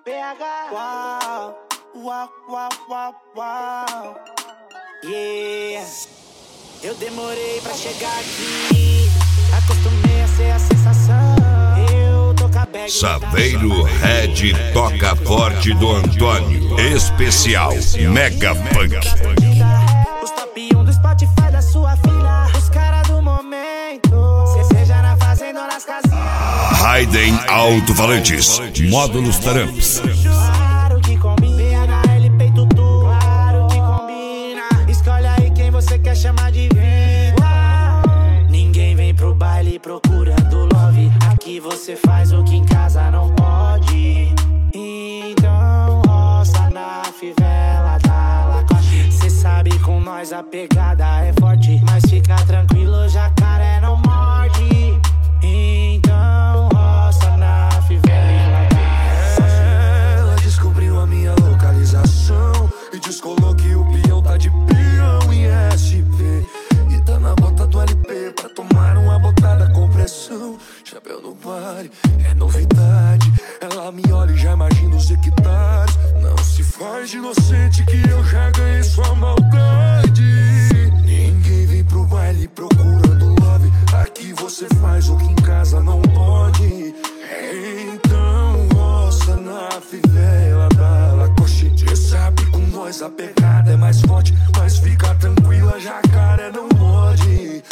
PH. Uau, uau, uau, uau, uau. Yeah. Eu demorei pra chegar aqui, acostumei a ser a sensação. Eu tô com a bag. Saveiro Red toca forte do Antônio. Especial Mega Punk. Os top 1 do Spotify da sua filha. Os caras do momento. Seja na fazenda ou nas casinhas. Raiden Alto-Falantes. Módulos Taramps. Claro que combina. BHL peito tu. Claro que combina. Escolhe aí quem você quer chamar de vida. Ninguém vem pro baile procurando love. Aqui você faz o que em casa não pode. Então roça na fivela da Lacoste. Cê sabe com nós a pegada é forte. Mas fica tranquilo, jacaré não morde. Então roça na fivela da Lacoste. Ela descobriu a minha localização e descolou que o peão tá de peão em SP. E tá na bota do LP pra tomar uma botada com pressão. Chapéu no baile, é novidade. Ela me olha e já imagina os hectares. Não se faz de inocente que eu já ganhei sua maldade. Ninguém vem pro baile procurando love. Aqui você faz o que em casa não pode. Então roça na fivela da Lacoste. Cê sabe com nós a pegada é mais forte. Mas fica tranquila, jacaré não morde.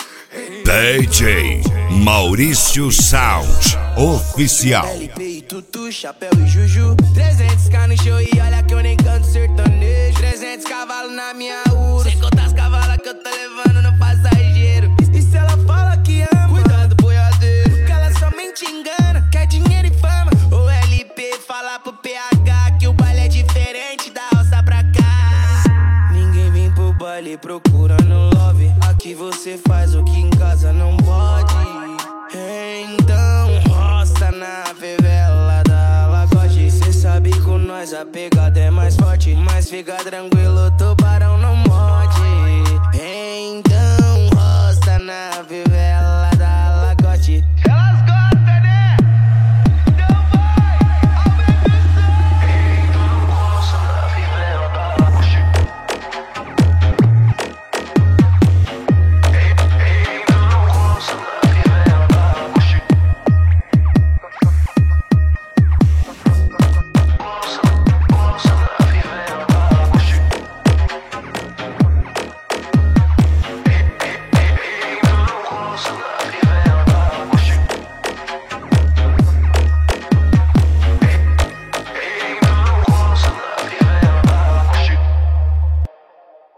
DJ Maurício Sound Oficial. LP e Tutu, chapéu e Juju. 300k no show e olha que eu nem canto sertanejo. 300 cavalos na minha Urus. Sem contar as cavalas que eu tô levando no passageiro. E se ela fala que ama, cuidado boiadeiro, porque ela somente engana, quer dinheiro e fama. O LP fala pro PH que o baile é diferente da roça pra cá. Ninguém vem pro baile procurando love. Aqui você faz o que em casa não pode. Então roça na favela da Lacoste. Cê sabe com nós a pegada é mais forte. Mas fica tranquilo, tô